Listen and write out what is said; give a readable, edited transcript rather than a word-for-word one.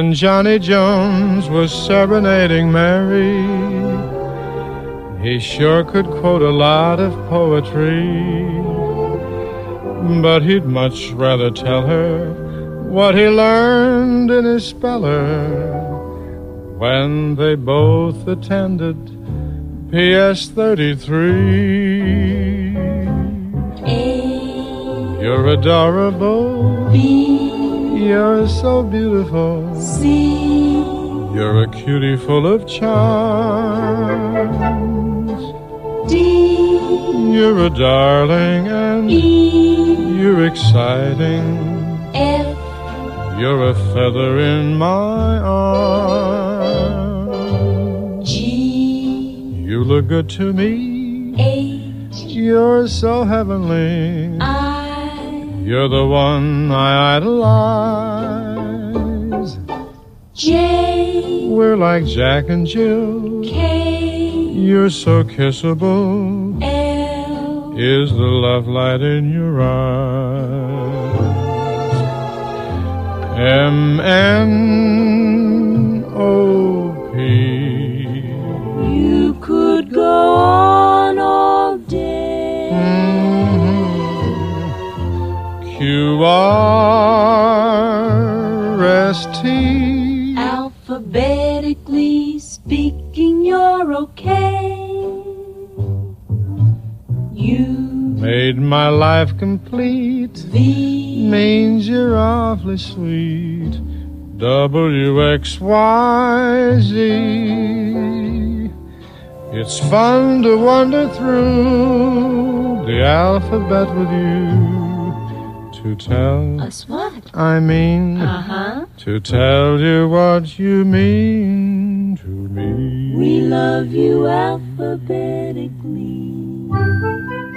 When Johnny Jones was serenading Mary, he sure could quote a lot of poetry, but he'd much rather tell her what he learned in his speller when they both attended PS 33. A. You're adorable. B. You're so beautiful. C. You're a cutie full of charms. D. You're a darling and E. you're exciting. F. You're a feather in my arm. G. You look good to me. H. You're so heavenly. I. You're the one I idolize. J. We're like Jack and Jill. K. You're so kissable. L. Is the love light in your eyes? MNOP. You could go on all day. QRST. Alphabetically speaking, you're okay. You Made my life complete. V. Means you're awfully sweet. WXYZ. It's fun to wander through the alphabet with you. To tell, Us what? I mean, to tell you what you mean to me. We love you alphabetically.